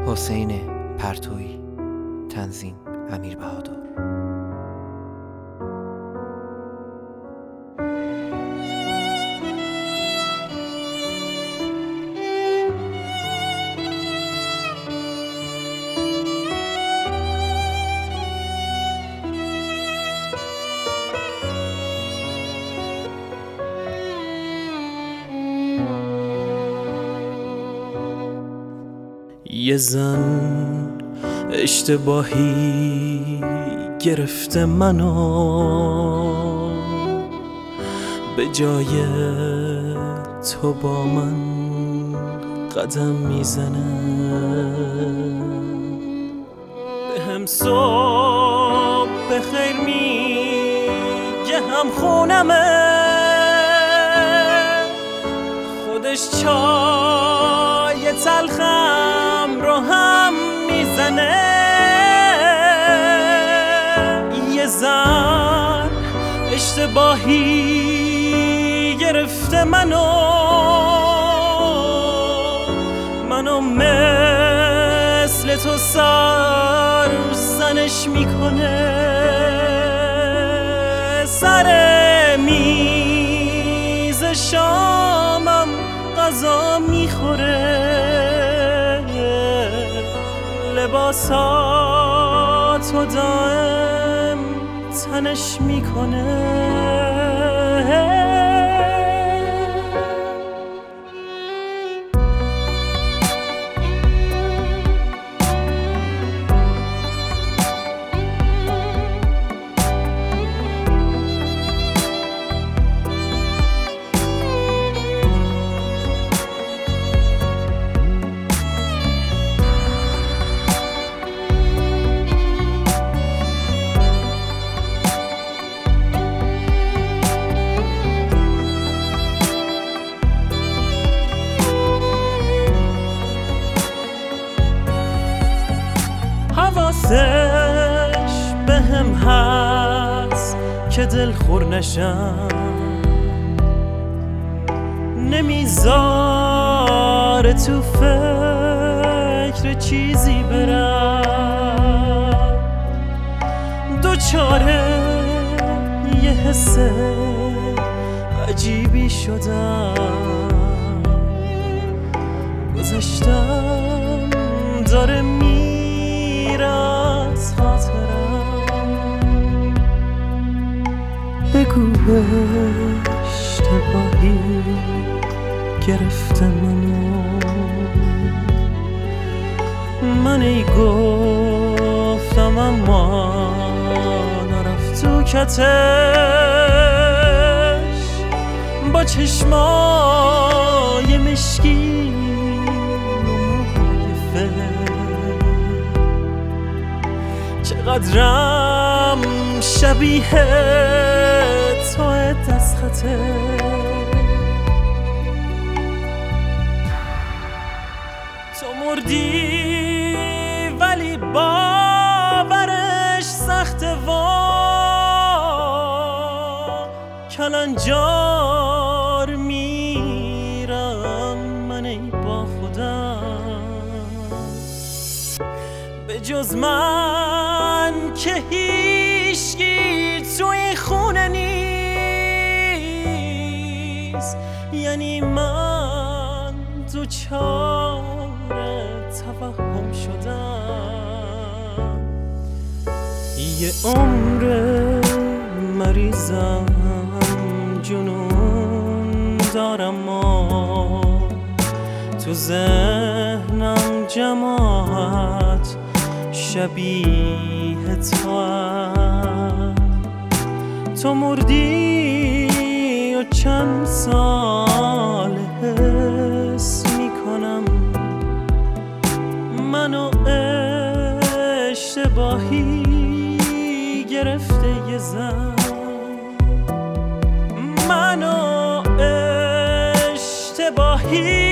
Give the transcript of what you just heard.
حسین پرتویی، تنظیم امیر بهادر. یه زن اشتباهی گرفته منو، به جای تو با من قدم میزنه، به هم صبح بخیر میگه، هم خونمه، خودش چای تلخم رو هم میزنه. یه زن اشتباهی گرفته منو مثل تو سر زنش میکنه، سر میز شامم غذا میخوره، لباساتو دائم تنش میکنه. حواسش به هم هست که دل خور نشم، نمیذاره تو فکر چیزی برم، دوچاره یه حس عجیبی شدم، گذشتم داره از خاطرم، بگو اشتباهی گرفته من ای گفتم اما نرفت تو کتش، با چشمای مشکی چقدرم شبیه توی دستخطه، تو مردی ولی باورش سخته و کلنجار میرم من ای با خودم، به جز من که هیچکی تو این خونه نیست، یعنی من دوچار توهم شدم. یه عمر مریضم، جنون دارم و تو ذهنم جماعت شبیه تو مردی و چند سال حس میکنم منو اشتباهی گرفته یه زن، منو اشتباهی